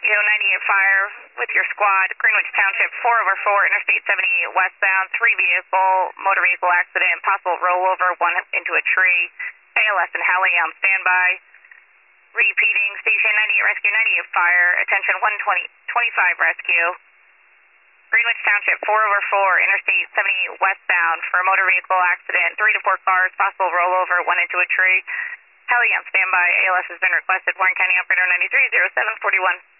Rescue 98 Fire with your squad, Greenwich Township, 4 over 4, Interstate 78 westbound, 3 motor vehicle accident, possible rollover, 1 into a tree. ALS and heli on standby. Repeating, Station 98 Rescue 98 Fire, attention 125 Rescue. Greenwich Township, 4 over 4, Interstate 78 westbound for a motor vehicle accident, 3 to 4 cars, possible rollover, 1 into a tree. Heli on standby. ALS has been requested. Warren County Operator 930741.